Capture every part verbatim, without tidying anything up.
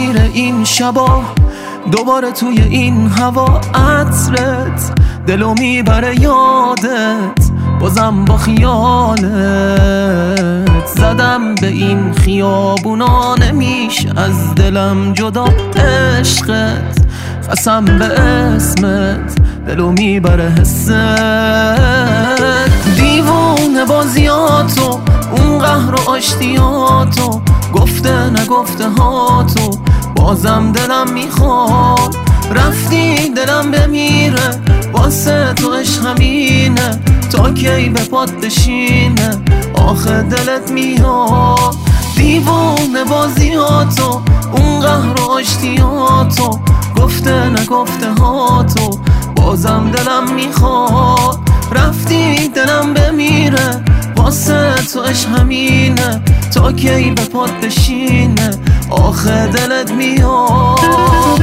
میره این شبا دوباره توی این هوا، عطرت دلو میبره یادت، بازم با خیالت زدم به این خیابونا، نمیشه از دلم جدا. عشقت قسم به اسمت دلو میبره حست، دیوونه بازیاتو اون قهر و آشتیاتو، گفته نگفته هاتو بازم دلم میخواد. رفتی دلم بمیره واسه تو عشق همینه، تا کی به پات بشینه آخه دلت میاد. دیوونه بازیاتو اون قهر و آشتیاتو، گفته نگفته هاتو بازم دلم میخواد. رفتی دلم بمیره واسه تو عشق همینه، تا کی به پات بشینه آخه دلت میاد.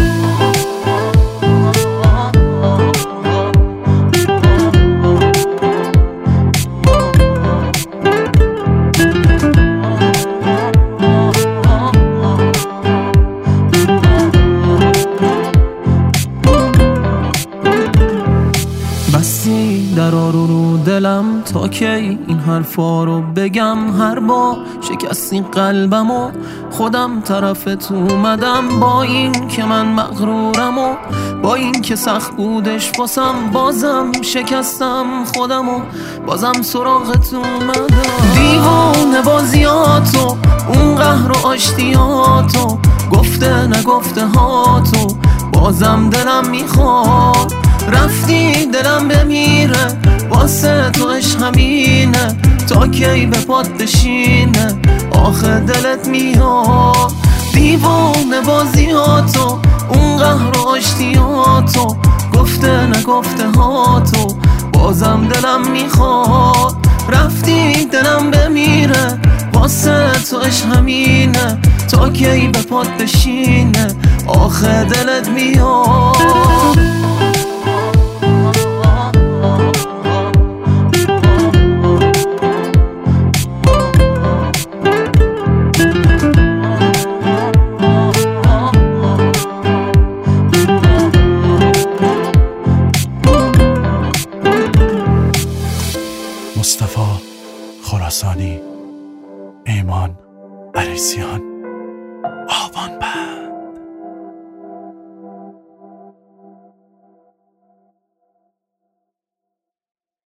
بستی درا رو رو دلم، تا کی این حرفا رو بگم؟ هر بار شکستی قلبم و خودم طرفت اومدم، با این که من مغرورم و با این که سخت بودش واسم، بازم شکستم خودم و بازم سراغت اومدم. دیوونه بازیاتو اون قهر و آشتیاتو، گفته نگفته هاتو بازم دلم میخواد. رفتی دلم بمیره واسه تو عشق همینه، تا کی به پات بشینه آخه دلت میاد. دیوونه بازیاتو اون قهر و آشتیاتو، گفته نگفته هاتو بازم دلم میخواد. رفتی دلم بمیره واسه تو عشق همینه، تا کی به پات بشینه آخه دلت میاد.